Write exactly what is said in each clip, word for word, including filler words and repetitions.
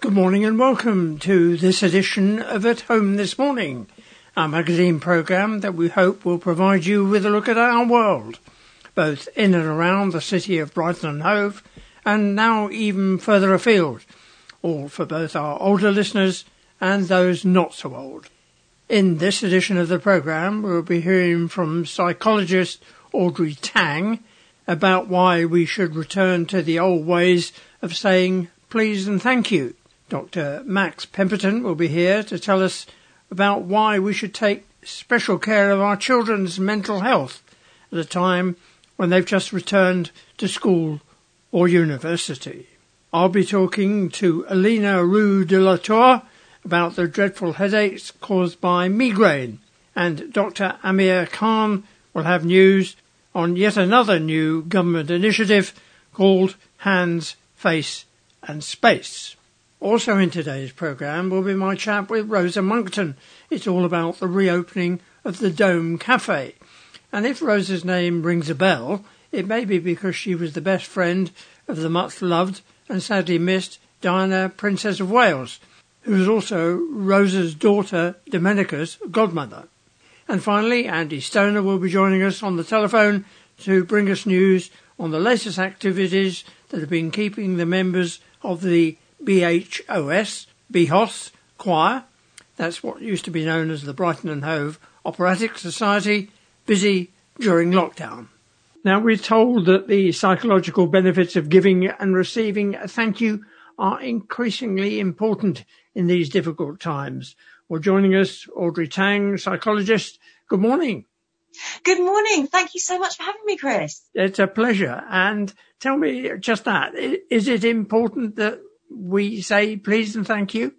Good morning and welcome to this edition of At Home This Morning, our magazine programme that we hope will provide you with a look at our world, both in and around the city of Brighton and Hove, and now even further afield, all for both our older listeners and those not so old. In this edition of the programme, we'll be hearing from psychologist Audrey Tang about why we should return to the old ways of saying please and thank you. Doctor Max Pemberton will be here to tell us about why we should take special care of our children's mental health at a time when they've just returned to school or university. I'll be talking to Alina Roux de la Tour about the dreadful headaches caused by migraine, and Doctor Amir Khan will have news on yet another new government initiative called Hands, Face and Space. Also in today's programme will be my chat with Rosa Monckton. It's all about the reopening of the Dome Cafe. And if Rosa's name rings a bell, it may be because she was the best friend of the much-loved and sadly missed Diana, Princess of Wales, who was also Rosa's daughter Domenica's godmother. And finally, Andy Stoner will be joining us on the telephone to bring us news on the latest activities that have been keeping the members of the B H O S, B H O S choir, that's what used to be known as the Brighton and Hove Operatic Society, busy during lockdown. Now, we're told that the psychological benefits of giving and receiving a thank you are increasingly important in these difficult times. Well, joining us, Audrey Tang, psychologist. Good morning. Good morning. Thank you so much for having me, Chris. It's a pleasure. And tell me just that, is it important that we say please and thank you?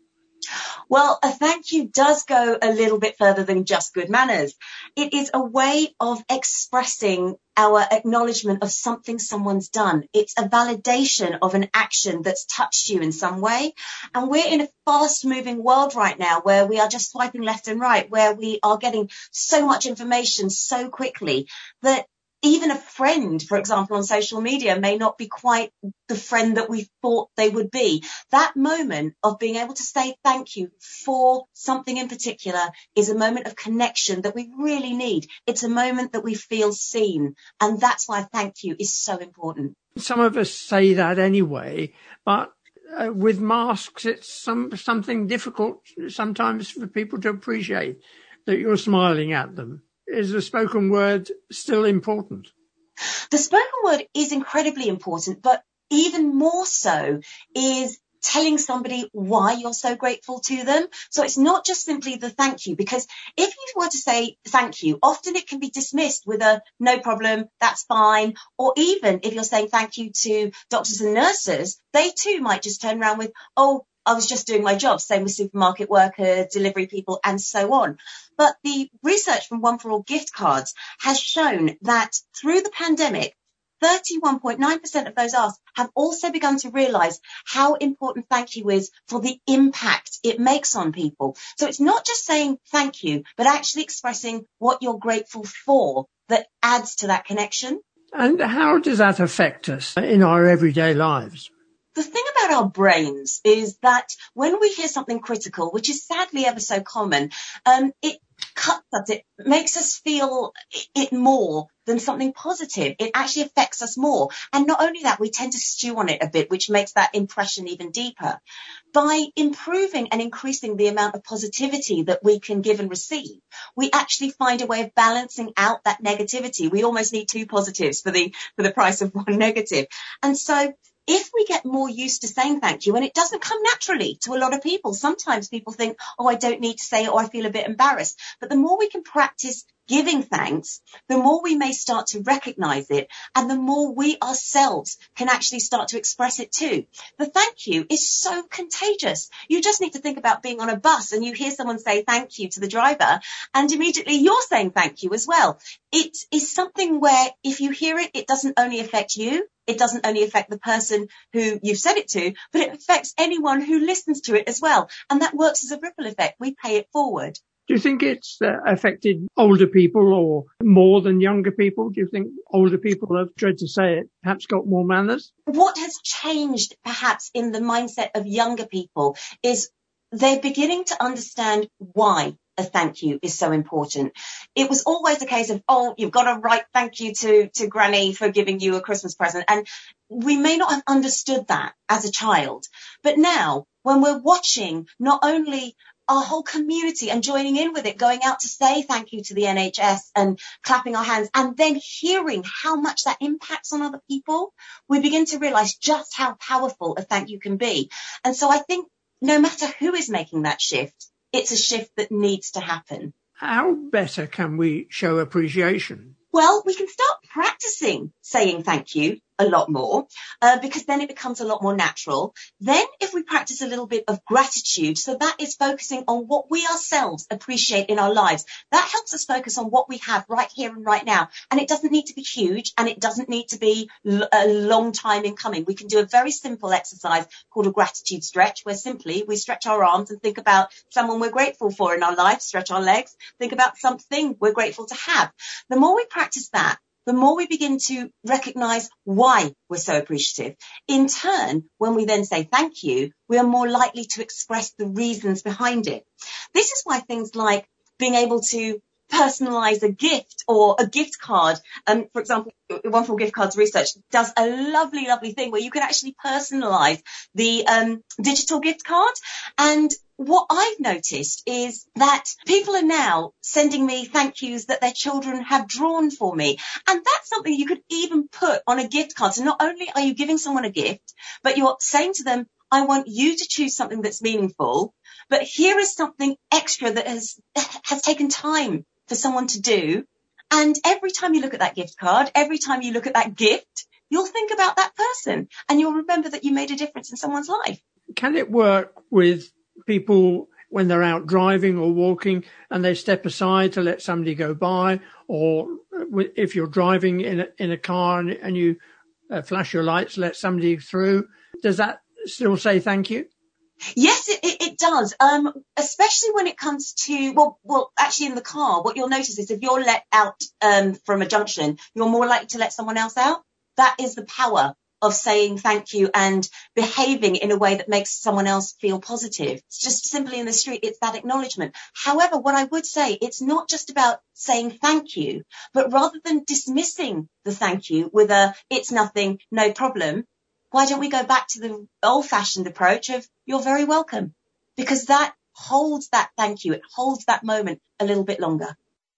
Well, a thank you does go a little bit further than just good manners. It is a way of expressing our acknowledgement of something someone's done. It's a validation of an action that's touched you in some way. And we're in a fast-moving world right now where we are just swiping left and right, where we are getting so much information so quickly that even a friend, for example, on social media may not be quite the friend that we thought they would be. That moment of being able to say thank you for something in particular is a moment of connection that we really need. It's a moment that we feel seen. And that's why thank you is so important. Some of us say that anyway, but uh, with masks, it's some something difficult sometimes for people to appreciate that you're smiling at them. Is the spoken word still important? The spoken word is incredibly important, but even more so is telling somebody why you're so grateful to them. So it's not just simply the thank you, because if you were to say thank you, often it can be dismissed with a no problem, that's fine. Or even if you're saying thank you to doctors and nurses, they too might just turn around with, oh, I was just doing my job, same with supermarket workers, delivery people, and so on. But the research from One for All gift cards has shown that through the pandemic, thirty-one point nine percent of those asked have also begun to realise how important thank you is for the impact it makes on people. So it's not just saying thank you, but actually expressing what you're grateful for that adds to that connection. And how does that affect us in our everyday lives? The thing about our brains is that when we hear something critical, which is sadly ever so common, um, it cuts us, it makes us feel it more than something positive. It actually affects us more. And not only that, we tend to stew on it a bit, which makes that impression even deeper. By improving and increasing the amount of positivity that we can give and receive, we actually find a way of balancing out that negativity. We almost need two positives for the, for the price of one negative. And so if we get more used to saying thank you, and it doesn't come naturally to a lot of people, sometimes people think, oh, I don't need to say it, or I feel a bit embarrassed. But the more we can practice giving thanks, the more we may start to recognize it, and the more we ourselves can actually start to express it too. The thank you is so contagious. You just need to think about being on a bus and you hear someone say thank you to the driver, and immediately you're saying thank you as well. It is something where if you hear it, it doesn't only affect you. It doesn't only affect the person who you've said it to, but it affects anyone who listens to it as well. And that works as a ripple effect. We pay it forward. Do you think it's uh, affected older people or more than younger people? Do you think older people, I dread to say it, perhaps got more manners? What has changed perhaps in the mindset of younger people is they're beginning to understand why a thank you is so important. It was always a case of, oh, you've got to write thank you to, to Granny for giving you a Christmas present. And we may not have understood that as a child. But now, when we're watching not only our whole community and joining in with it, going out to say thank you to the N H S and clapping our hands, and then hearing how much that impacts on other people, we begin to realise just how powerful a thank you can be. And so I think no matter who is making that shift, it's a shift that needs to happen. How better can we show appreciation? Well, we can start practicing saying thank you a lot more, uh, because then it becomes a lot more natural. Then if we practice a little bit of gratitude, so that is focusing on what we ourselves appreciate in our lives, that helps us focus on what we have right here and right now. And it doesn't need to be huge, and it doesn't need to be l- a long time in coming. We can do a very simple exercise called a gratitude stretch, where simply we stretch our arms and think about someone we're grateful for in our life, stretch our legs, think about something we're grateful to have. The more we practice that, the more we begin to recognize why we're so appreciative. In turn, when we then say thank you, we are more likely to express the reasons behind it. This is why things like being able to personalize a gift or a gift card. Um, for example, Wonderful Gift Cards Research does a lovely, lovely thing where you can actually personalize the um, digital gift card. And what I've noticed is that people are now sending me thank yous that their children have drawn for me. And that's something you could even put on a gift card. So not only are you giving someone a gift, but you're saying to them, I want you to choose something that's meaningful, but here is something extra that has has taken time for someone to do. And every time you look at that gift card, every time you look at that gift, you'll think about that person and you'll remember that you made a difference in someone's life. Can it work with people when they're out driving or walking and they step aside to let somebody go by, or if you're driving in a, in a car and, and you uh, flash your lights, let somebody through? Does that still say thank you? Yes, it, it, it does, um, especially when it comes to, well, well, actually in the car, what you'll notice is if you're let out um, from a junction, you're more likely to let someone else out. That is the power of saying thank you and behaving in a way that makes someone else feel positive. It's just simply in the street, it's that acknowledgement. However, what I would say, it's not just about saying thank you, but rather than dismissing the thank you with a, it's nothing, no problem, why don't we go back to the old-fashioned approach of you're very welcome? Because that holds that thank you. It holds that moment a little bit longer.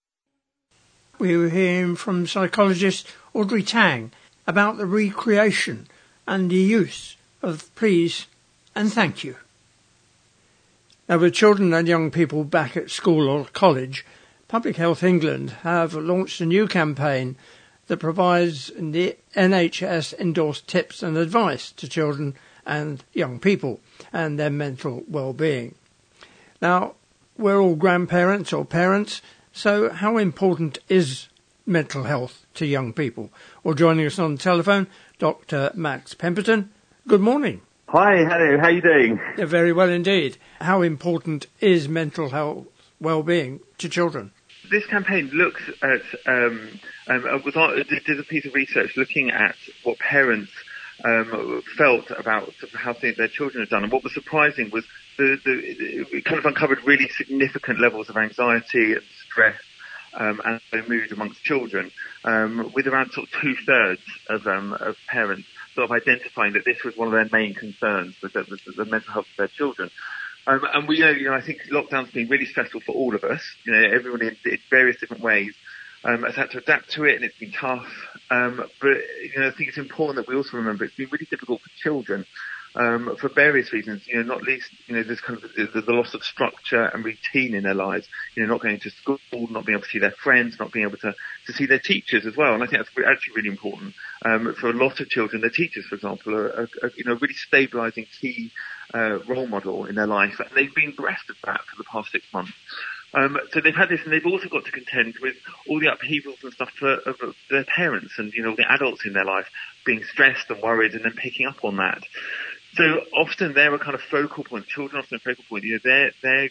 We were hearing from psychologist Audrey Tang about the recreation and the use of please and thank you. Now, with children and young people back at school or college, Public Health England have launched a new campaign that provides the N H S-endorsed tips and advice to children and young people and their mental well-being. Now, we're all grandparents or parents, so how important is mental health to young people? Well, joining us on the telephone, Doctor Max Pemberton. Good morning. Hi, hello, how are you doing? Yeah, very well indeed. How important is mental health well-being to children? This campaign looks at, um, um, was on, did a piece of research looking at what parents um, felt about how their children had done. And what was surprising was the, the, it kind of uncovered really significant levels of anxiety and stress um, and mood amongst children, um, with around sort of two-thirds of, um, of parents sort of identifying that this was one of their main concerns, was the, the, the mental health of their children. Um, and we know, you know, I think lockdown's been really stressful for all of us. You know, everyone in, in various different ways um, has had to adapt to it, and it's been tough. Um, but, you know, I think it's important that we also remember it's been really difficult for children um, for various reasons. You know, not least, you know, there's kind of the, the loss of structure and routine in their lives. You know, not going to school, not being able to see their friends, not being able to, to see their teachers as well. And I think that's actually really important. Um, for a lot of children, their teachers, for example, are, are, are you know, really stabilising key Uh, role model in their life, and they've been bereft of that for the past six months. Um, so they've had this, and they've also got to contend with all the upheavals and stuff for, of, of their parents and, you know, the adults in their life being stressed and worried and then picking up on that. So often they're a kind of focal point. Children often a focal point. You know, they're they're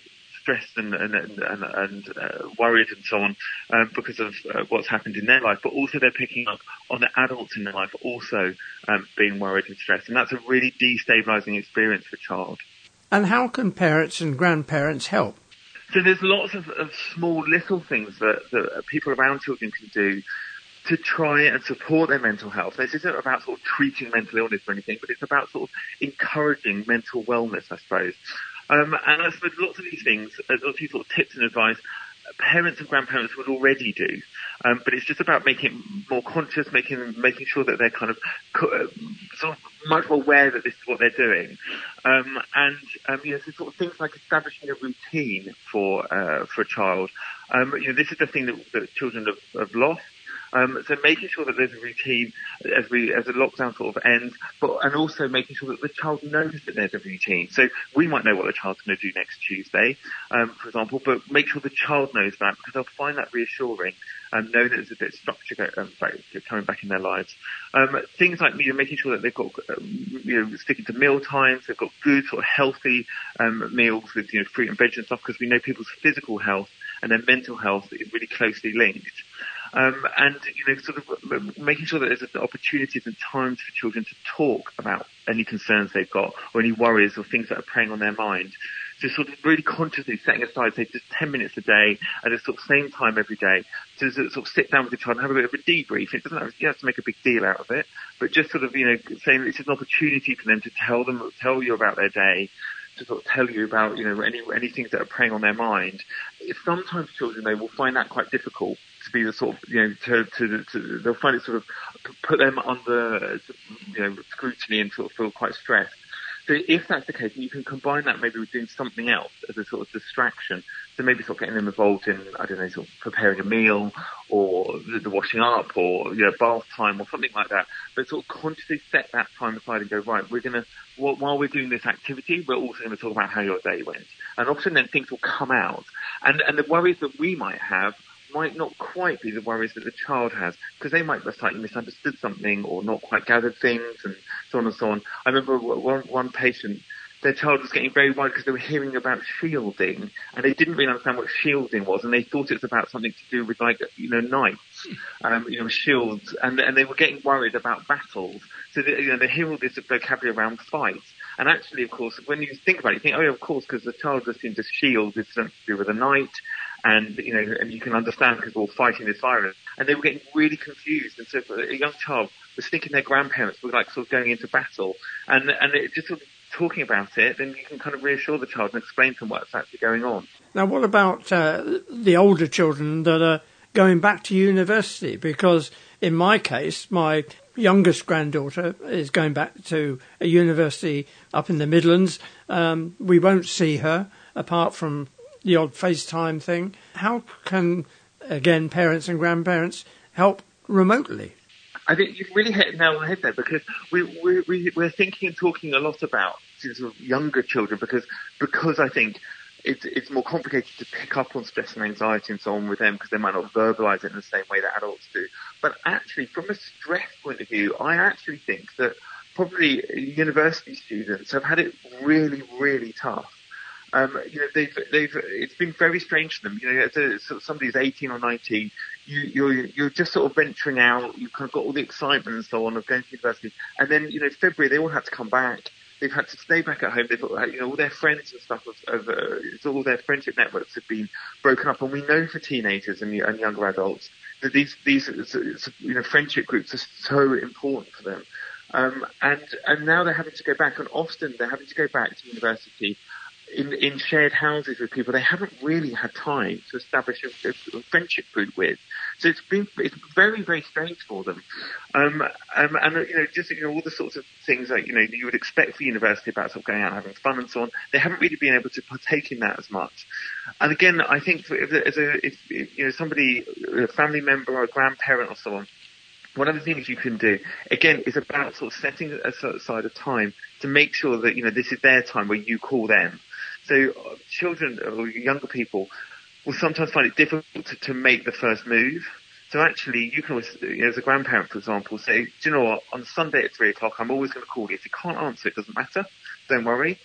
stressed and and and, and uh, worried and so on um, because of uh, what's happened in their life, but also they're picking up on the adults in their life also um, being worried and stressed, and that's a really destabilising experience for a child. And how can parents and grandparents help? So there's lots of, of small little things that, that people around children can do to try and support their mental health. This isn't about sort of treating mental illness or anything, but it's about sort of encouraging mental wellness, I suppose. Um, and I suppose lots of these things, lots of these sort of tips and advice, parents and grandparents would already do. Um, but it's just about making it more conscious, making making sure that they're kind of uh, sort of much more aware that this is what they're doing. Um, and um, you know, so sort of things like establishing a routine for uh, for a child. Um, you know, this is the thing that, that children have, have lost. Um, so making sure that there's a routine as we as the lockdown sort of ends, but and also making sure that the child knows that there's a routine. So we might know what the child's going to do next Tuesday, um, for example, but make sure the child knows that, because they'll find that reassuring and know that there's a bit of structure um, back, coming back in their lives. Um, things like you know, making sure that they've got um, you know sticking to meal times, they've got good sort of healthy um, meals with you know fruit and veg and stuff, because we know people's physical health and their mental health is really closely linked. Um, and, you know, sort of making sure that there's opportunities and times for children to talk about any concerns they've got or any worries or things that are preying on their mind. So sort of really consciously setting aside, say, just ten minutes a day at the sort of same time every day to sort of sit down with the child and have a bit of a debrief. It doesn't have, you have to make a big deal out of it, but just sort of, you know, saying it's an opportunity for them to tell them, tell you about their day, to sort of tell you about, you know, any, any things that are preying on their mind. Sometimes children, they will find that quite difficult to be the sort of, you know, to, to, to, they'll find it sort of put them under, you know, scrutiny and sort of feel quite stressed. So if that's the case, you can combine that maybe with doing something else as a sort of distraction. So maybe sort of getting them involved in, I don't know, sort of preparing a meal or the, the washing up or, you know, bath time or something like that. But sort of consciously set that time aside and go, right, we're going to, while we're doing this activity, we're also going to talk about how your day went. And often then things will come out. And, and the worries that we might have might not quite be the worries that the child has, because they might have slightly misunderstood something or not quite gathered things and so on and so on. I remember one, one patient, their child was getting very worried because they were hearing about shielding and they didn't really understand what shielding was, and they thought it was about something to do with, like, you know, knights, um, you know, shields, and, and they were getting worried about battles. So, they, you know, they hear all this vocabulary around fights. And actually, of course, when you think about it, you think, oh, yeah, of course, because the child just seems to shield is something to do with a knight. And, you know, and you can understand because we're all fighting this virus. And they were getting really confused. And so for a young child was thinking their grandparents were like sort of going into battle. And, and it just sort of talking about it, then you can kind of reassure the child and explain to them what's actually going on. Now, what about uh, the older children that are going back to university? Because in my case, my youngest granddaughter is going back to a university up in the Midlands. Um, we won't see her apart from the odd FaceTime thing. How can, again, parents and grandparents help remotely? I think you've really hit it nail on the head there, because we, we, we, we're thinking and talking a lot about sort of younger children because because I think it's, it's more complicated to pick up on stress and anxiety and so on with them because they might not verbalise it in the same way that adults do. But actually, from a stress point of view, I actually think that probably university students have had it really, really tough. Um, you know, they've, they've, it's been very strange to them. You know, as a, sort of somebody who's eighteen or nineteen, you, you're, you're just sort of venturing out. You've kind of got all the excitement and so on of going to university. And then, you know, February, they all had to come back. They've had to stay back at home. They've got, you know, all their friends and stuff of, of uh, all their friendship networks have been broken up. And we know for teenagers and, and younger adults that these, these, you know, friendship groups are so important for them. Um, and, and now they're having to go back, and often they're having to go back to university in, in shared houses with people they haven't really had time to establish a, a friendship group with. So it's been, it's very, very strange for them. Um, um, and, you know, just, you know, all the sorts of things like, you know, you would expect for university about sort of going out and having fun and so on. They haven't really been able to partake in that as much. And again, I think for, if, as a, if, if, you know, somebody, a family member or a grandparent or so on, one of the things you can do, again, is about sort of setting aside a time to make sure that, you know, this is their time where you call them. So uh, children or younger people will sometimes find it difficult to, to make the first move. So actually, you can always, you know, as a grandparent, for example, say, do you know what, on Sunday at three o'clock, I'm always going to call you. If you can't answer, it doesn't matter. Don't worry.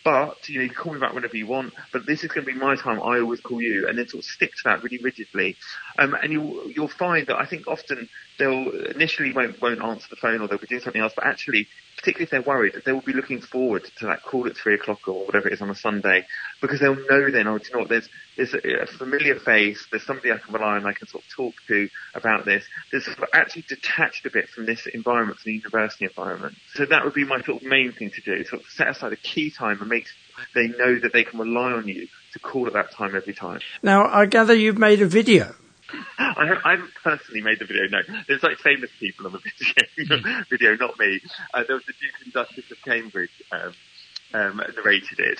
but, you know, you can call me back whenever you want, but this is going to be my time, I always call you, and then sort of stick to that really rigidly. Um, and you'll, you'll find that I think often they'll initially won't, won't answer the phone or they'll be doing something else, but actually, particularly if they're worried, they will be looking forward to that call at three o'clock or whatever it is on a Sunday, because they'll know then, oh, do you know what, there's, there's a, a familiar face, there's somebody I can rely on, I can sort of talk to about this. There's sort of actually detached a bit from this environment, from the university environment. So that would be my sort of main thing to do, sort of set aside a key time and make they know that they can rely on you to call at that time every time. Now, I gather you've made a video. I haven't, I haven't personally made the video, no. There's like famous people on the video, video not me. Uh, there was the Duke and Duchess of Cambridge um, um, narrated it.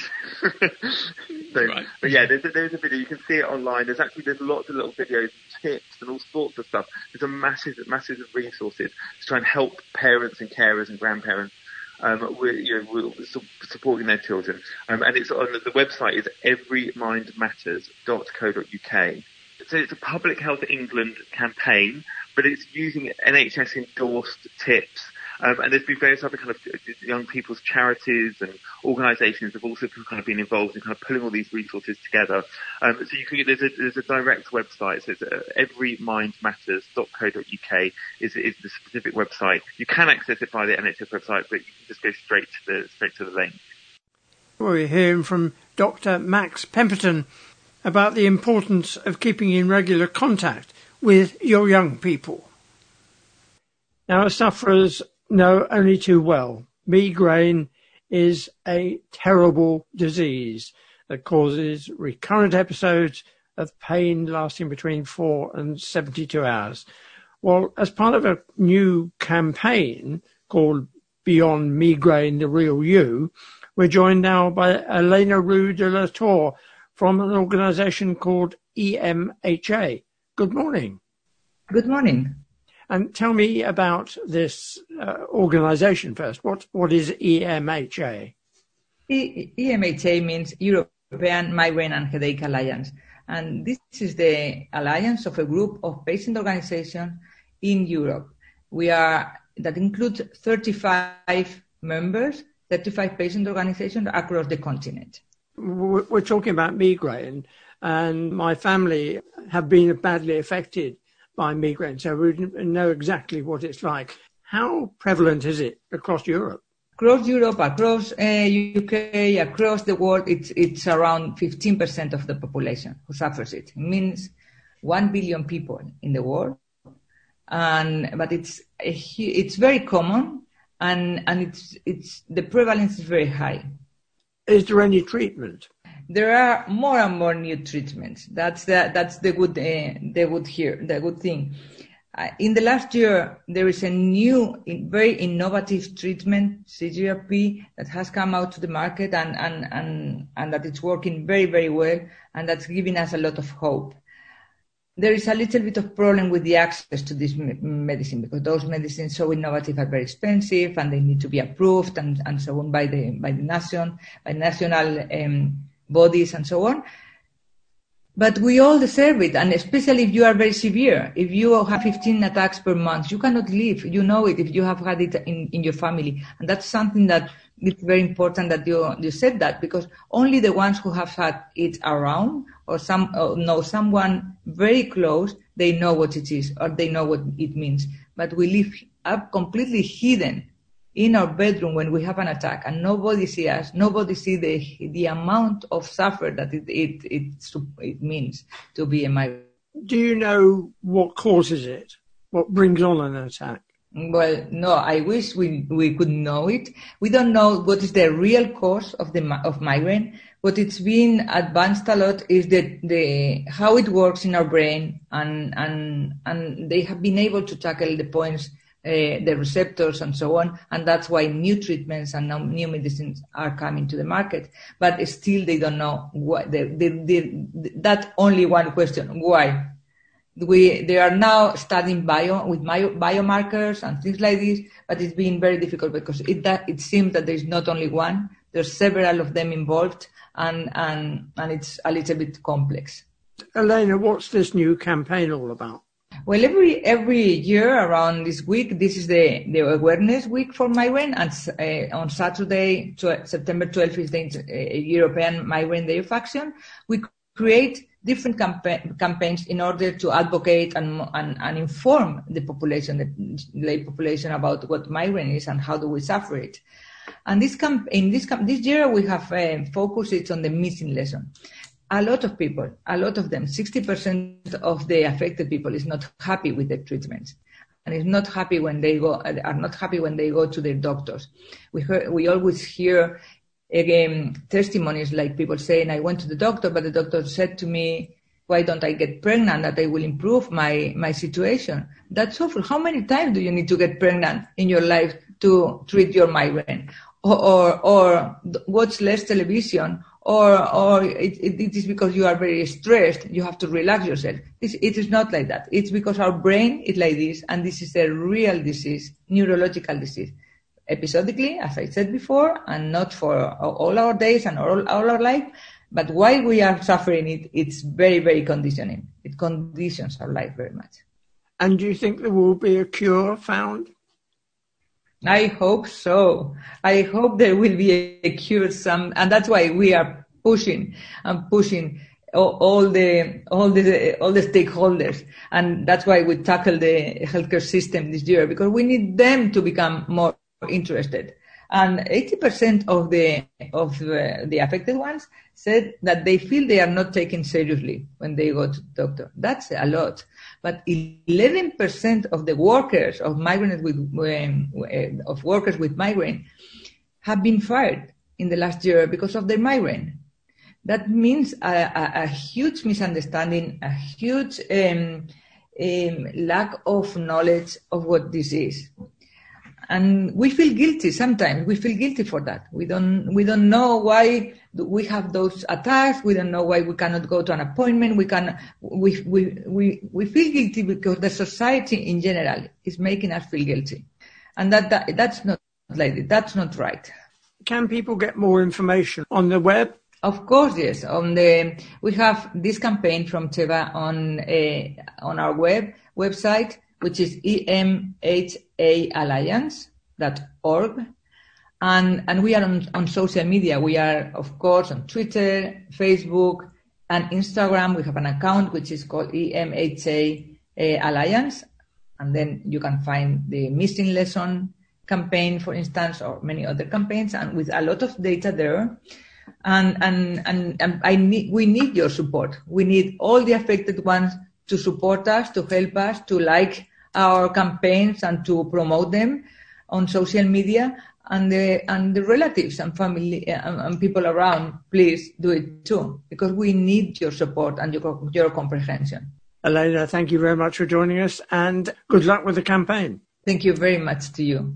so, right. But yeah, there's a, there's a video. You can see it online. There's actually there's lots of little videos, tips, and all sorts of stuff. There's a massive, massive resources to try and help parents and carers and grandparents. Um, we're, you know, we're supporting their children, um, and it's on the website is every mind matters dot co dot uk. So it's a Public Health England campaign, but it's using N H S endorsed tips. Um, and there's been various other kind of young people's charities and organisations have also kind of been involved in kind of pulling all these resources together. Um, so you can there's a there's a direct website. So it's uh, every mind matters dot co dot uk is is the specific website. You can access it via the N H S website, but you can just go straight to the straight to the link. We're hearing from Doctor Max Pemberton about the importance of keeping in regular contact with your young people. Now, as sufferers know only too well, migraine is a terrible disease that causes recurrent episodes of pain lasting between four and seventy-two hours. Well, as part of a new campaign called Beyond Migraine, the Real You, we're joined now by Elena Roux de la Tour from an organisation called E M H A. Good morning. Good morning. And tell me about this uh, organisation first. What What is E M H A? E- EMHA means European Migraine and Headache Alliance. And this is the alliance of a group of patient organizations in Europe. We are, that includes thirty-five members, thirty-five patient organizations across the continent. We're talking about migraine, and my family have been badly affected by migraine, so we know exactly what it's like. How prevalent is it across Europe? Across Europe, across uh, U K, across the world, it's it's around fifteen percent of the population who suffers it. It means one billion people in the world, and but it's a, it's very common, and and it's it's the prevalence is very high. Is there any treatment? There are more and more new treatments. That's the that's the good uh, the good here the good thing. Uh, in the last year, there is a new, very innovative treatment, C G R P, that has come out to the market, and and and and that it's working very very well, and that's giving us a lot of hope. There is a little bit of problem with the access to this medicine, because those medicines so innovative are very expensive, and they need to be approved and, and so on by the by the nation, by national um, bodies and so on. But we all deserve it, and especially if you are very severe. If you have fifteen attacks per month, you cannot live. You know it if you have had it in, in your family. And that's something that it's very important that you you said that, because only the ones who have had it around or some or know someone very close, they know what it is or they know what it means. But we live up completely hidden in our bedroom when we have an attack, and nobody sees us, nobody sees the the amount of suffer that it it it, it means to be a migrant. Do you know what causes it? What brings on an attack? Well, no, I wish we we could know it. We don't know what is the real cause of the of migraine. What it's been advanced a lot is the the how it works in our brain, and and and they have been able to tackle the points. Uh, the receptors and so on, and that's why new treatments and new medicines are coming to the market. But still, they don't know why. The, the, the, that only one question: why? We they are now studying bio with bio, biomarkers and things like this, but it's been very difficult because it that it seems that there is not only one; there's several of them involved, and and and it's a little bit complex. Elena, what's this new campaign all about? Well, every every year around this week, this is the, the awareness week for migraine, and uh, on Saturday, tw- September twelfth, is the uh, European Migraine Day of Action. We create different campa- campaigns in order to advocate and, and, and inform the population, the lay population, about what migraine is and how do we suffer it. And this camp- in this camp- this year, we have uh, focused it on the missing lesson. A lot of people, a lot of them, sixty percent of the affected people is not happy with the treatments, and is not happy when they go, are not happy when they go to their doctors. We heard, we always hear again testimonies like people saying, I went to the doctor, but the doctor said to me, why don't I get pregnant, that I will improve my, my situation? That's awful. How many times do you need to get pregnant in your life to treat your migraine? Or, or, or watch less television? Or, or it, it is because you are very stressed, you have to relax yourself. It's, it is not like that. It's because our brain is like this, and this is a real disease, neurological disease. Episodically, as I said before, and not for all our days and all, all our life, but while we are suffering it, it's very, very conditioning. It conditions our life very much. And do you think there will be a cure found? I hope so. I hope there will be a cure some, and that's why we are pushing and pushing all, all the all the all the stakeholders, and that's why we tackle the healthcare system this year, because we need them to become more interested. And eighty percent of the of the, the affected ones said that they feel they are not taken seriously when they go to the doctor. That's a lot. But eleven percent of the workers of migrants with um, of workers with migraine have been fired in the last year because of their migraine. That means a, a, a huge misunderstanding, a huge um, um, lack of knowledge of what this is. And we feel guilty sometimes. We feel guilty for that. We don't, we don't know why we have those attacks. We don't know why we cannot go to an appointment. We can, we, we, we, we feel guilty because the society in general is making us feel guilty. And that, that, that's not like it. That's not right. Can people get more information on the web? Of course, yes. On the, we have this campaign from Teva on, uh, on our web, website, which is E M H A alliance dot org. And, and we are on, on social media. We are, of course, on Twitter, Facebook, and Instagram. We have an account which is called E M H A uh, Alliance. And then you can find the missing lesson campaign, for instance, or many other campaigns, and with a lot of data there. And, and, and, and I need, we need your support. We need all the affected ones to support us, to help us, to like our campaigns and to promote them on social media, and the and the relatives and family and, and people around, please do it too, because we need your support and your your comprehension. Elena, thank you very much for joining us, and good luck with the campaign. Thank you very much to you.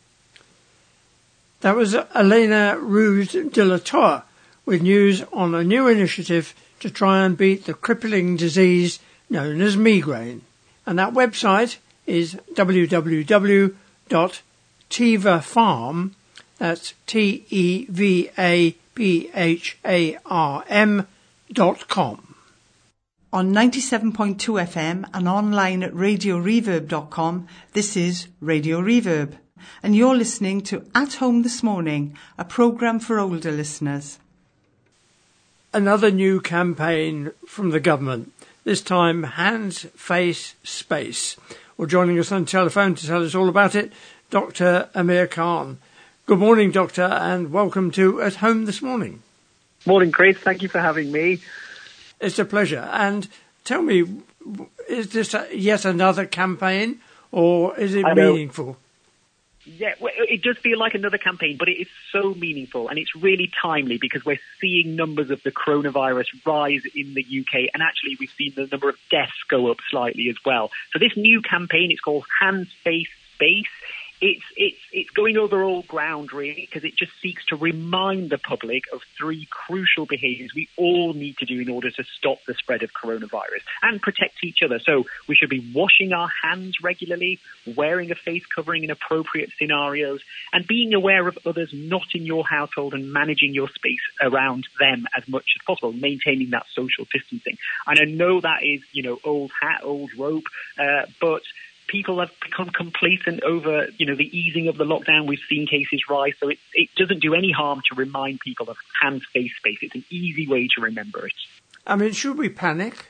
That was Elena Ruz de la Torre with news on a new initiative to try and beat the crippling disease known as migraine. And that website is w w w dot teva pharm, that's T E V A P H A R M dot com. On ninety-seven point two F M and online at radio reverb dot com, this is Radio Reverb. And you're listening to At Home This Morning, a programme for older listeners. Another new campaign from the government, this time Hands, Face, Space. Well, joining us on the telephone to tell us all about it, Doctor Amir Khan. Good morning, Doctor, and welcome to At Home This Morning. Morning, Chris. Thank you for having me. It's a pleasure. And tell me, is this a, yet another campaign, or is it meaningful? Yeah, well, it does feel like another campaign, but it is so meaningful, and it's really timely because we're seeing numbers of the coronavirus rise in the U K, and actually we've seen the number of deaths go up slightly as well. So this new campaign, it's called Hands, Face, Space. It's it's it's going over old ground, really, because it just seeks to remind the public of three crucial behaviours we all need to do in order to stop the spread of coronavirus and protect each other. So we should be washing our hands regularly, wearing a face covering in appropriate scenarios, and being aware of others not in your household and managing your space around them as much as possible, maintaining that social distancing. And I know that is, you know, old hat, old rope, uh, but people have become complacent over, you know, the easing of the lockdown. We've seen cases rise, so it, it doesn't do any harm to remind people of hands-face space. It's an easy way to remember it. I mean, should we panic?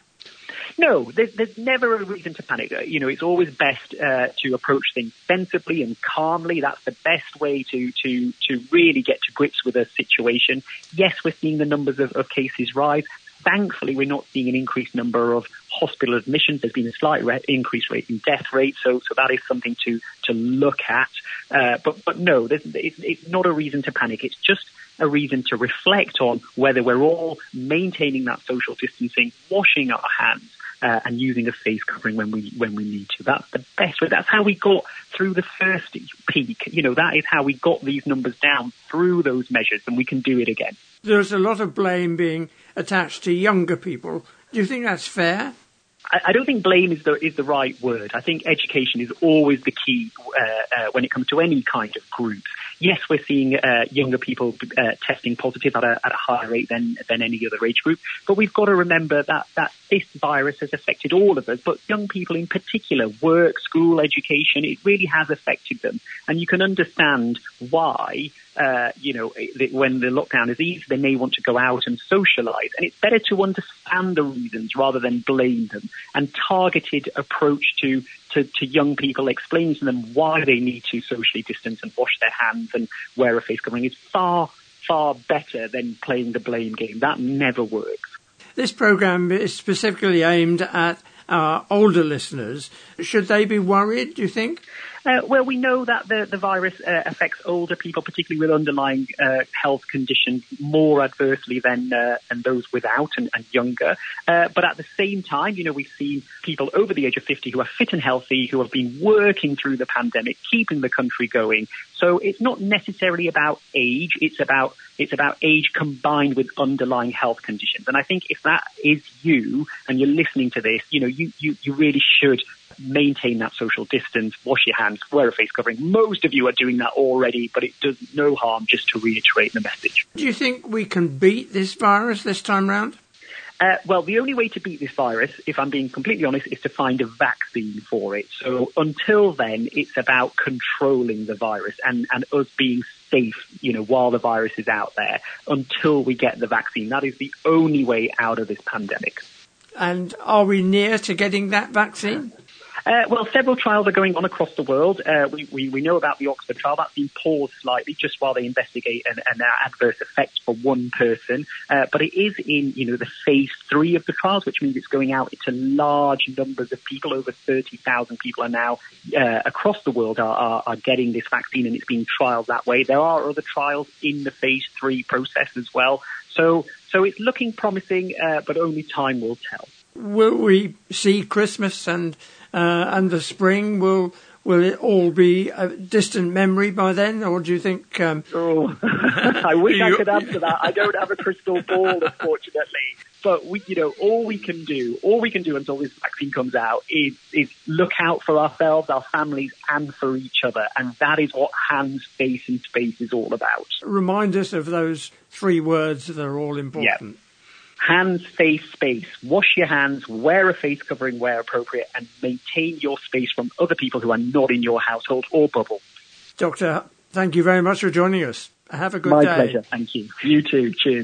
No, there's, there's never a reason to panic. You know, it's always best uh, to approach things sensibly and calmly. That's the best way to, to, to really get to grips with a situation. Yes, we're seeing the numbers of, of cases rise. Thankfully, we're not seeing an increased number of hospital admissions. There's been a slight re- increased rate in death rate, so so that is something to to look at. Uh, but but no, it's, it's not a reason to panic. It's just a reason to reflect on whether we're all maintaining that social distancing, washing our hands, uh, and using a face covering when we when we need to. That's the best way. That's how we got through the first peak. You know, that is how we got these numbers down through those measures, and we can do it again. There's a lot of blame being attached to younger people. Do you think that's fair? I, I don't think blame is the is the right word. I think education is always the key uh, uh, when it comes to any kind of group. Yes, we're seeing uh, younger people uh, testing positive at a, at a higher rate than than any other age group, but we've got to remember that that this virus has affected all of us, but young people in particular, work, school, education, it really has affected them, and you can understand why. Uh, you know, when the lockdown is eased, they may want to go out and socialise. And it's better to understand the reasons rather than blame them. And targeted approach to, to, to young people, explaining to them why they need to socially distance and wash their hands and wear a face covering is far, far better than playing the blame game. That never works. This programme is specifically aimed at our older listeners. Should they be worried, do you think? Uh, well, we know that the, the virus uh, affects older people, particularly with underlying uh, health conditions, more adversely than uh, than those without and, and younger. Uh, but at the same time, you know, we've seen people over the age of fifty who are fit and healthy, who have been working through the pandemic, keeping the country going. So it's not necessarily about age; it's about it's about age combined with underlying health conditions. And I think if that is you and you're listening to this, you know, you you, you really should maintain that social distance, wash your hands, wear a face covering. Most of you are doing that already, but it does no harm just to reiterate the message. Do you think we can beat this virus this time round? Uh, well, the only way to beat this virus, if I'm being completely honest, is to find a vaccine for it. So until then, it's about controlling the virus and, and us being safe, you know, while the virus is out there until we get the vaccine. That is the only way out of this pandemic. And are we near to getting that vaccine? Uh, well, several trials are going on across the world. Uh, we, we, we know about the Oxford trial. That's been paused slightly just while they investigate an, an adverse effect for one person. Uh, but it is in, you know, the phase three of the trials, which means it's going out into large numbers of people. Over thirty thousand people are now uh, across the world are, are, are getting this vaccine, and it's being trialed that way. There are other trials in the phase three process as well. So, so it's looking promising, uh, but only time will tell. Will we see Christmas and uh, and the spring? Will will it all be a distant memory by then, or do you think? Um, oh, I wish I could answer that. I don't have a crystal ball, unfortunately. But we, you know, all we can do, all we can do until this vaccine comes out is is look out for ourselves, our families, and for each other, and that is what hands, face, and space is all about. Remind us of those three words that are all important. Yep. Hands, face, space. Wash your hands, wear a face covering where appropriate, and maintain your space from other people who are not in your household or bubble. Doctor, thank you very much for joining us. Have a good My day. My pleasure. Thank you. You too. Cheers.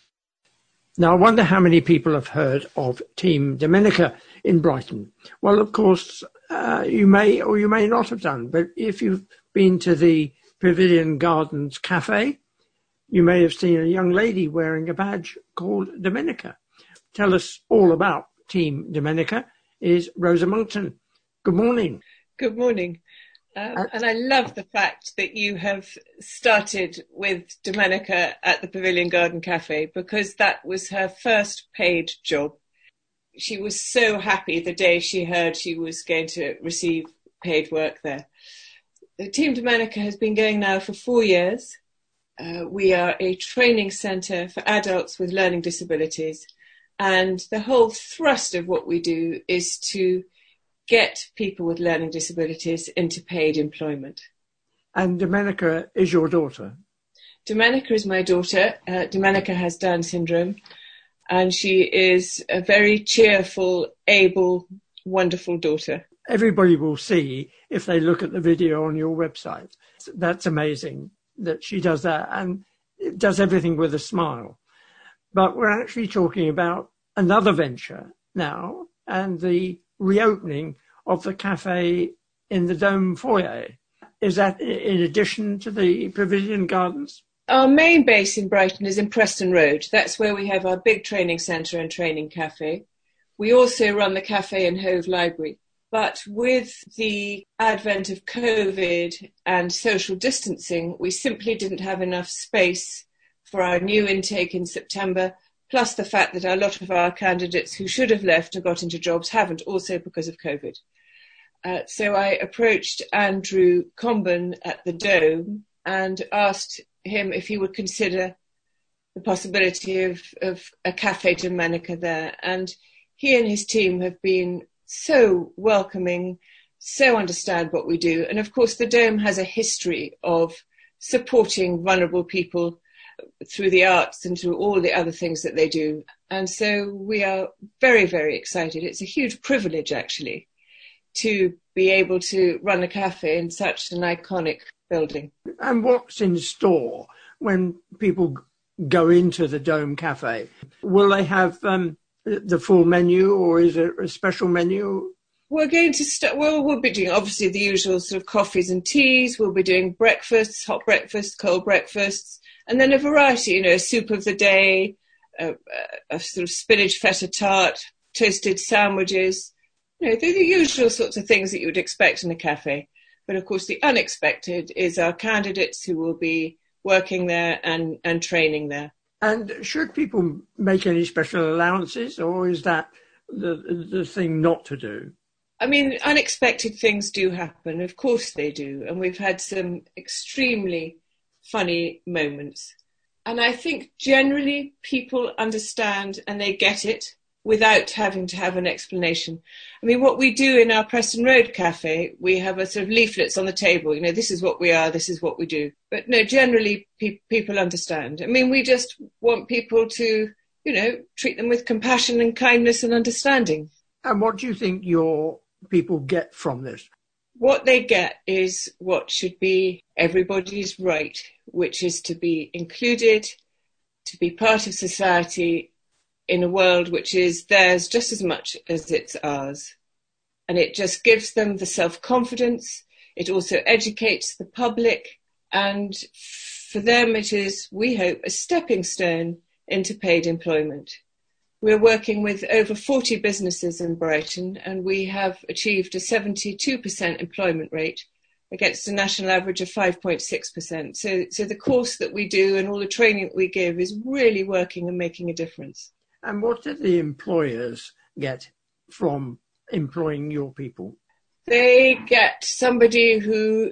Now, I wonder how many people have heard of Team Domenica in Brighton. Well, of course, uh, you may or you may not have done, but if you've been to the Pavilion Gardens Cafe, you may have seen a young lady wearing a badge called Domenica. Tell us all about Team Domenica is Rosa Monkton. Good morning. Good morning. Um, uh, and I love the fact that you have started with Domenica at the Pavilion Garden Cafe, because that was her first paid job. She was so happy the day she heard she was going to receive paid work there. The Team Domenica has been going now for four years. Uh, we are a training centre for adults with learning disabilities. And the whole thrust of what we do is to get people with learning disabilities into paid employment. And Domenica is your daughter? Domenica is my daughter. Uh, Domenica has Down syndrome. And she is a very cheerful, able, wonderful daughter. Everybody will see if they look at the video on your website. That's amazing that she does that and does everything with a smile. But we're actually talking about another venture now and the reopening of the cafe in the Dome foyer. Is that in addition to the Pavilion Gardens? Our main base in Brighton is in Preston Road. That's where we have our big training centre and training cafe. We also run the cafe in Hove Library. But with the advent of COVID and social distancing, we simply didn't have enough space for our new intake in September, plus the fact that a lot of our candidates who should have left and got into jobs haven't, also because of COVID. Uh, so I approached Andrew Comben at the Dome and asked him if he would consider the possibility of, of a Café Domenica there. And he and his team have been so welcoming, so understand what we do. And of course, the Dome has a history of supporting vulnerable people through the arts and through all the other things that they do. And so we are very, very excited. It's a huge privilege, actually, to be able to run a cafe in such an iconic building. And what's in store when people go into the Dome Cafe? Will they have um, the full menu, or is it a special menu? We're going to start, well, we'll be doing obviously the usual sort of coffees and teas. We'll be doing breakfasts, hot breakfasts, cold breakfasts, and then a variety, you know, a soup of the day, a, a sort of spinach feta tart, toasted sandwiches, you know, the, the usual sorts of things that you would expect in a cafe. But of course, the unexpected is our candidates who will be working there and, and training there. And should people make any special allowances, or is that the the thing not to do? I mean, unexpected things do happen. Of course they do. And we've had some extremely funny moments. And I think generally people understand and they get it without having to have an explanation. I mean, what we do in our Preston Road Cafe, we have a sort of leaflets on the table, you know, this is what we are, this is what we do. But no, generally pe- people understand. I mean, we just want people to, you know, treat them with compassion and kindness and understanding. And what do you think your people get from this? What they get is what should be everybody's right, which is to be included, to be part of society, in a world which is theirs just as much as it's ours. And it just gives them the self-confidence. It also educates the public. And for them, it is, we hope, a stepping stone into paid employment. We're working with over forty businesses in Brighton, and we have achieved a seventy-two percent employment rate against a national average of five point six percent. So, so the course that we do and all the training that we give is really working and making a difference. And what do the employers get from employing your people? They get somebody who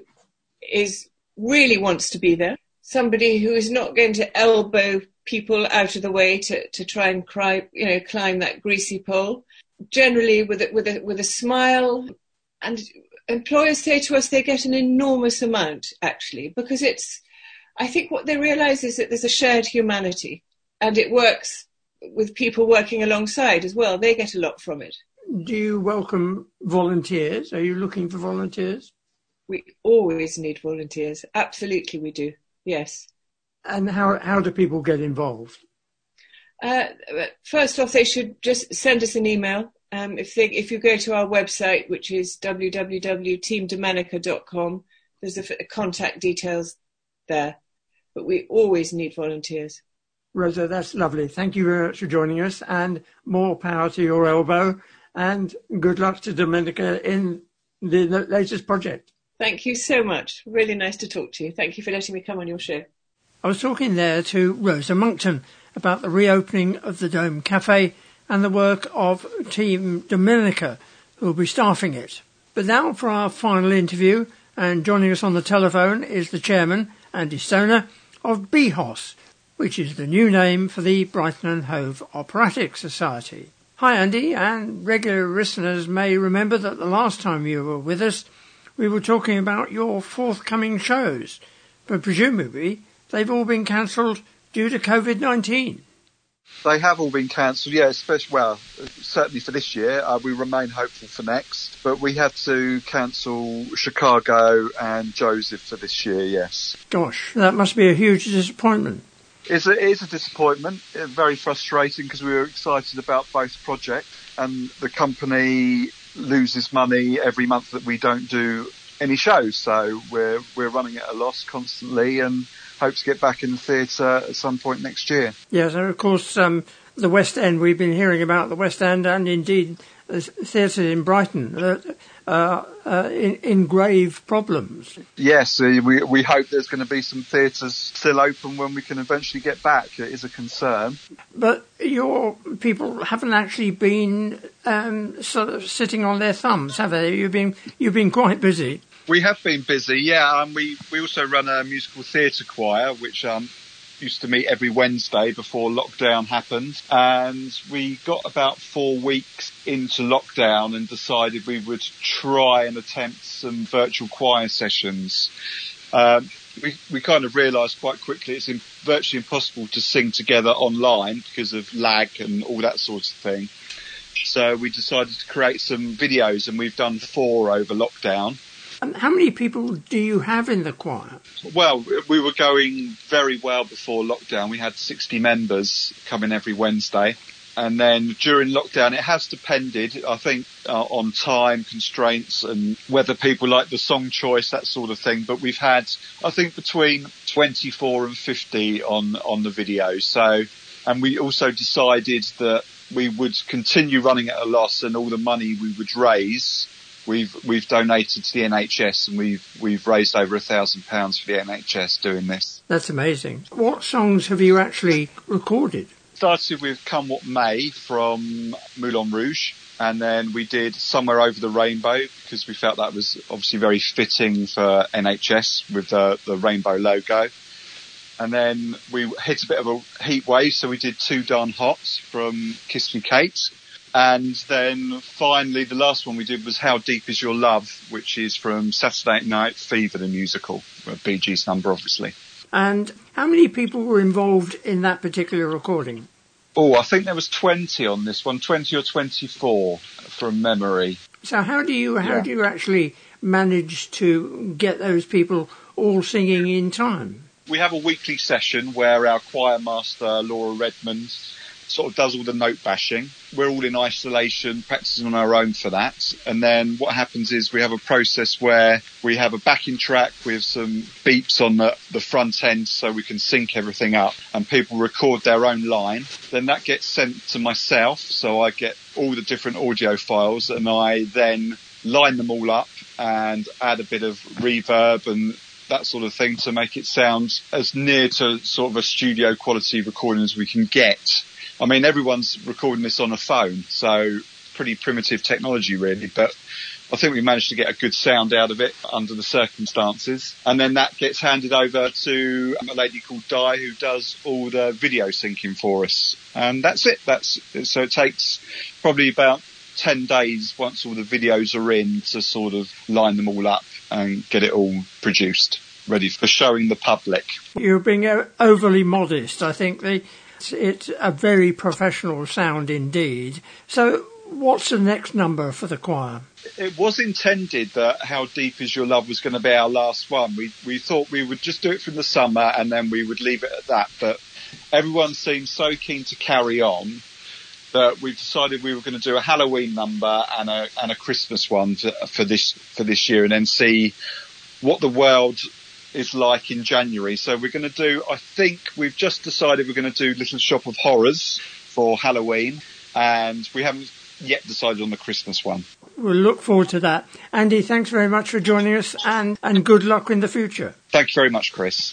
is really wants to be there, somebody who is not going to elbow people out of the way to, to try and cry, you know, climb that greasy pole. Generally, with a, with a with a smile. And employers say to us they get an enormous amount, actually, because it's. I think what they realise is that there's a shared humanity, and it works with people working alongside as well. They get a lot from it. Do you welcome volunteers? Are you looking for volunteers? We always need volunteers. Absolutely we do, yes. And how, how do people get involved? Uh, first off, they should just send us an email. Um, if they, if you go to our website, which is w w w dot team domenica dot com, there's a, a contact details there. But we always need volunteers. Rosa, that's lovely. Thank you very much for joining us, and more power to your elbow, and good luck to Domenica in the latest project. Thank you so much. Really nice to talk to you. Thank you for letting me come on your show. I was talking there to Rosa Monckton about the reopening of the Dome Cafe and the work of Team Domenica, who will be staffing it. But now for our final interview, And joining us on the telephone is the chairman, Andy Stoner, of B H O S, which is the new name for the Brighton and Hove Operatic Society. Hi Andy, and regular listeners may remember that the last time you were with us, we were talking about your forthcoming shows, but presumably they've all been cancelled due to COVID nineteen. They have all been cancelled, yeah, especially, well, certainly for this year. Uh, we remain hopeful for next, but we had to cancel Chicago and Joseph for this year, yes. Gosh, that must be a huge disappointment. It's a, it is a disappointment, it's very frustrating because we were excited about both projects, and the company loses money every month that we don't do any shows, so we're we're running at a loss constantly and hope to get back in the theatre at some point next year. Yes, and of course um, the West End, we've been hearing about the West End and indeed the theatre in Brighton that uh, uh, in, in grave problems. Yes, uh, we we hope there's going to be some theatres still open when we can eventually get back. It is a concern. But your people haven't actually been um, sort of sitting on their thumbs, have they? You've been you've been quite busy. We have been busy, yeah. Um, we, we also run a musical theatre choir, which um, used to meet every Wednesday before lockdown happened. And we got about four weeks into lockdown and decided we would try and attempt some virtual choir sessions. Um, we, we kind of realised quite quickly it's in, virtually impossible to sing together online because of lag and all that sort of thing. So we decided to create some videos, and we've done four over lockdown. And how many people do you have in the choir? Well, we were going very well before lockdown. We had sixty members coming every Wednesday. And then during lockdown, it has depended, I think, uh, on time constraints and whether people like the song choice, that sort of thing. But we've had, I think, between twenty-four and fifty on, on the video. So, and we also decided that we would continue running at a loss, and all the money we would raise, We've we've donated to the N H S, and we've we've raised over a thousand pounds for the N H S doing this. That's amazing. What songs have you actually recorded? Started with Come What May from Moulin Rouge, and then we did Somewhere Over the Rainbow because we felt that was obviously very fitting for N H S with the the rainbow logo. And then we hit a bit of a heat wave, so we did Too Darn Hot from Kiss Me Kate. And then finally, the last one we did was How Deep Is Your Love, which is from Saturday Night Fever, the musical, a Bee Gees number, obviously. And how many people were involved in that particular recording? Oh, I think there was twenty on this one, twenty or twenty-four from memory. So how do you how yeah. do you actually manage to get those people all singing in time? We have a weekly session where our choir master, Laura Redmond, sort of does all the note bashing. We're all in isolation, practicing on our own for that. And then what happens is we have a process where we have a backing track with some beeps on the, the front end so we can sync everything up, and people record their own line. Then that gets sent to myself, so I get all the different audio files, and I then line them all up and add a bit of reverb and that sort of thing to make it sound as near to sort of a studio quality recording as we can get. I mean, everyone's recording this on a phone, so pretty primitive technology really, but I think we managed to get a good sound out of it under the circumstances. And then that gets handed over to a lady called Di, who does all the video syncing for us. And that's it. That's so it takes probably about ten days once all the videos are in to sort of line them all up and get it all produced, ready for showing the public. You're being overly modest. I think the It's a very professional sound indeed. So what's the next number for the choir? It was intended that How Deep Is Your Love was going to be our last one. We we thought we would just do it from the summer and then we would leave it at that. But everyone seemed so keen to carry on that we decided we were going to do a Halloween number and a and a Christmas one to, for this for this year, and then see what the world is like in January. So we're going to do, I think we've just decided we're going to do Little Shop of Horrors for Halloween, and we haven't yet decided on the Christmas one. We'll look forward to that. Andy, thanks very much for joining us, and, and good luck in the future. Thank you very much, Chris.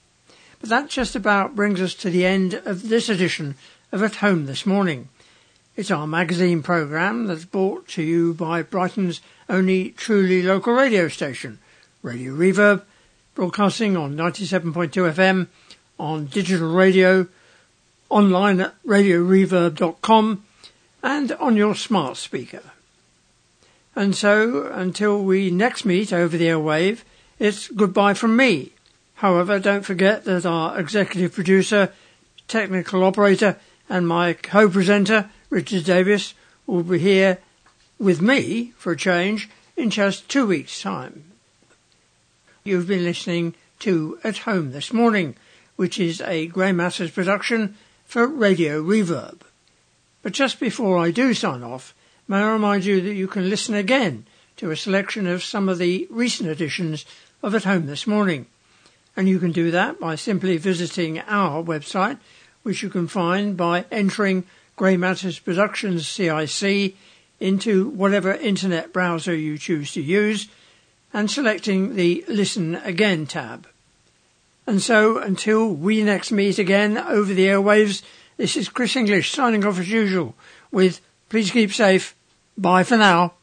But that just about brings us to the end of this edition of At Home This Morning. It's our magazine programme that's brought to you by Brighton's only truly local radio station, Radio Reverb, broadcasting on ninety-seven point two F M, on digital radio, online at radio reverb dot com, and on your smart speaker. And so, until we next meet over the airwave, it's goodbye from me. However, don't forget that our executive producer, technical operator, and my co-presenter, Richard Davis, will be here with me, for a change, in just two weeks' time. You've been listening to At Home This Morning, which is a Grey Matters production for Radio Reverb. But just before I do sign off, may I remind you that you can listen again to a selection of some of the recent editions of At Home This Morning. And you can do that by simply visiting our website, which you can find by entering Grey Matters Productions C I C into whatever internet browser you choose to use and selecting the Listen Again tab. And so, until we next meet again over the airwaves, this is Chris English signing off as usual with Please keep safe. Bye for now.